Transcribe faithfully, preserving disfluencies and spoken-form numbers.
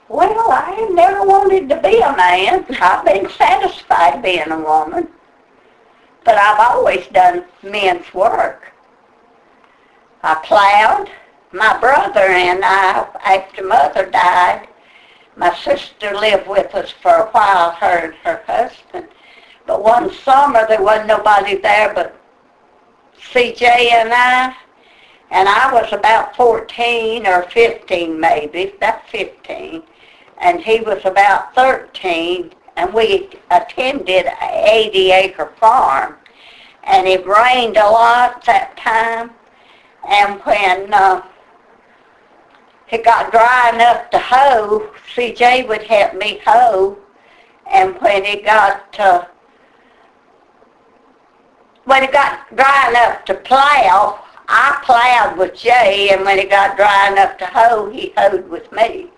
Well, I never wanted to be a man. I've been satisfied being a woman. But I've always done men's work. I plowed. My brother and I, after Mother died, my sister lived with us for a while, her and her husband. But one summer there wasn't nobody there but C J and I, and I was about fourteen or fifteen maybe, about fifteen, and he was about thirteen, and we attended an eighty acre farm, and it rained a lot that time, and when uh, it got dry enough to hoe, C J would help me hoe, and when it got uh, when it got dry enough to plow, I plowed with Jay, and when it got dry enough to hoe, he hoed with me.